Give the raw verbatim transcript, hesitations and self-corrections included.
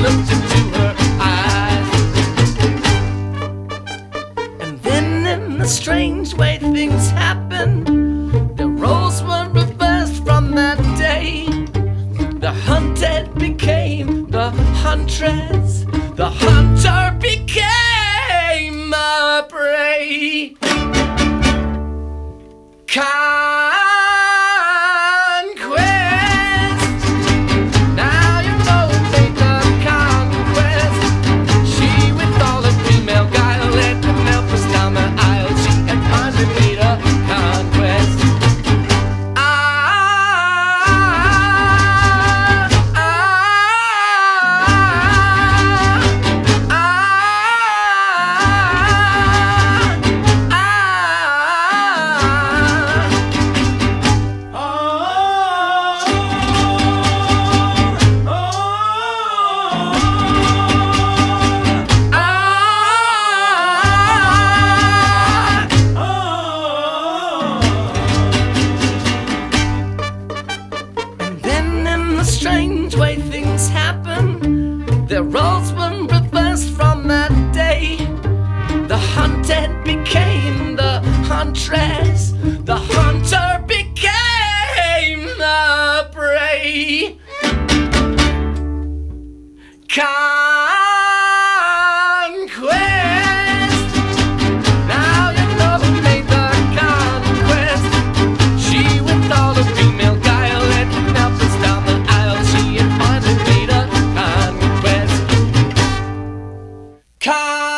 looked into her eyes. And then in the strange way things happened, the roles were reversed from that day. The hunted became the huntress, the hunter became a prey. Conquest. Now you know who made the conquest. She with all her female guile led the Memphis down the aisle. She had finally made a conquest. Ah, ah, ah, ah, And then in the strange way things happen, their roles were reversed from that day. The hunted became the huntress, the hunter became the prey. Conquest. Now you know who made the conquest. She with all her female guile led Memphis down the aisle. She had finally made a conquest. Conquest.